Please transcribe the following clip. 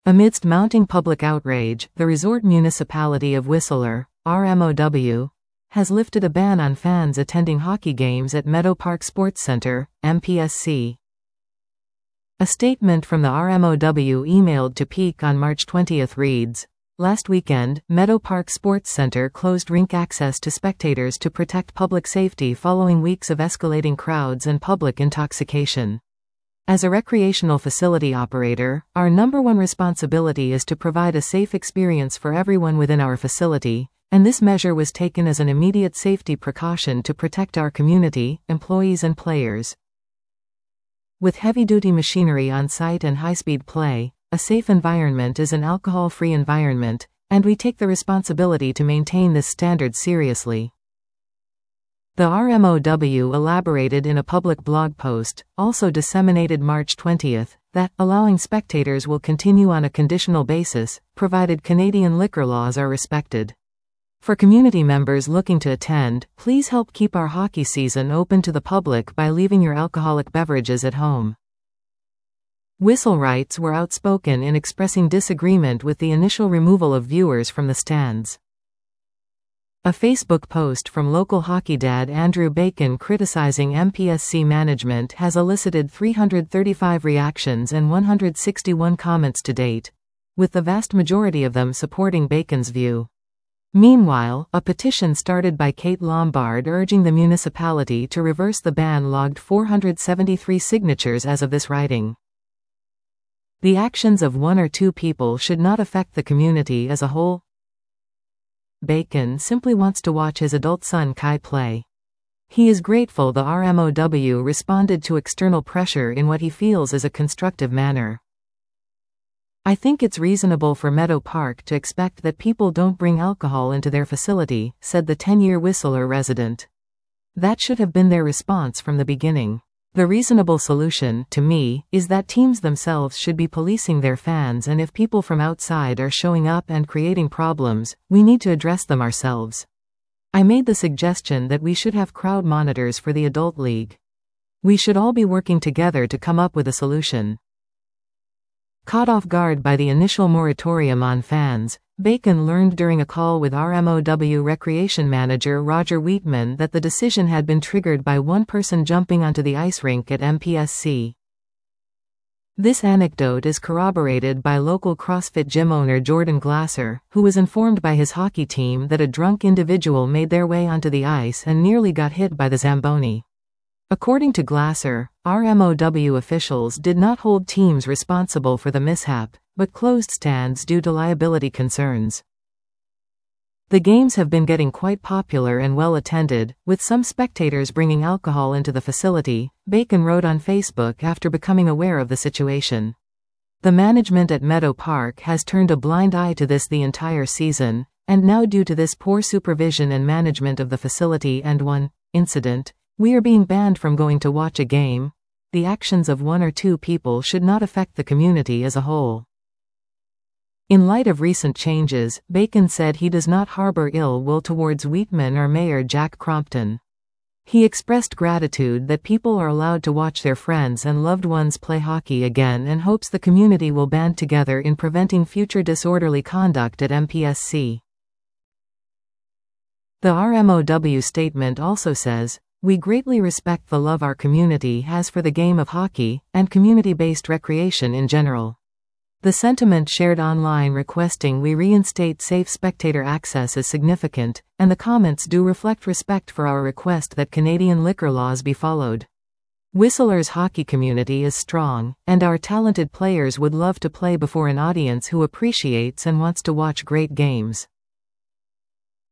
Amidst mounting public outrage, the resort municipality of Whistler, RMOW, has lifted a ban on fans attending hockey games at Meadow Park Sports Center, MPSC. A statement from the RMOW emailed to Peak on March 20 reads, "Last weekend, Meadow Park Sports Center closed rink access to spectators to protect public safety following weeks of escalating crowds and public intoxication. As a recreational facility operator, our number one responsibility is to provide a safe experience for everyone within our facility, and this measure was taken as an immediate safety precaution to protect our community, employees and players. With heavy-duty machinery on site and high-speed play, a safe environment is an alcohol-free environment, and we take the responsibility to maintain this standard seriously." The RMOW elaborated in a public blog post, also disseminated March 20, that allowing spectators will continue on a conditional basis, provided Canadian liquor laws are respected. For community members looking to attend, please help keep our hockey season open to the public by leaving your alcoholic beverages at home. Whistlerites were outspoken in expressing disagreement with the initial removal of viewers from the stands. A Facebook post from local hockey dad Andrew Bacon criticizing MPSC management has elicited 335 reactions and 161 comments to date, with the vast majority of them supporting Bacon's view. Meanwhile, a petition started by Kate Lombard urging the municipality to reverse the ban logged 473 signatures as of this writing. The actions of one or two people should not affect the community as a whole. Bacon simply wants to watch his adult son Kai play. He is grateful the RMOW responded to external pressure in what he feels is a constructive manner. "I think it's reasonable for Meadow Park to expect that people don't bring alcohol into their facility," said the 10-year Whistler resident. "That should have been their response from the beginning. The reasonable solution, to me, is that teams themselves should be policing their fans, and if people from outside are showing up and creating problems, we need to address them ourselves. I made the suggestion that we should have crowd monitors for the adult league. We should all be working together to come up with a solution." Caught off guard by the initial moratorium on fans, Bacon learned during a call with RMOW Recreation Manager Roger Wheatman that the decision had been triggered by one person jumping onto the ice rink at MPSC. This anecdote is corroborated by local CrossFit gym owner Jordan Glasser, who was informed by his hockey team that a drunk individual made their way onto the ice and nearly got hit by the Zamboni. According to Glasser, RMOW officials did not hold teams responsible for the mishap, but closed stands due to liability concerns. The games have been getting quite popular and well attended, with some spectators bringing alcohol into the facility, Bacon wrote on Facebook after becoming aware of the situation. The management at Meadow Park has turned a blind eye to this the entire season, and now due to this poor supervision and management of the facility and one incident, we are being banned from going to watch a game. The actions of one or two people should not affect the community as a whole. In light of recent changes, Bacon said he does not harbor ill will towards Wheatman or Mayor Jack Crompton. He expressed gratitude that people are allowed to watch their friends and loved ones play hockey again and hopes the community will band together in preventing future disorderly conduct at MPSC. The RMOW statement also says, "We greatly respect the love our community has for the game of hockey, and community-based recreation in general. The sentiment shared online requesting we reinstate safe spectator access is significant, and the comments do reflect respect for our request that Canadian liquor laws be followed. Whistler's hockey community is strong, and our talented players would love to play before an audience who appreciates and wants to watch great games.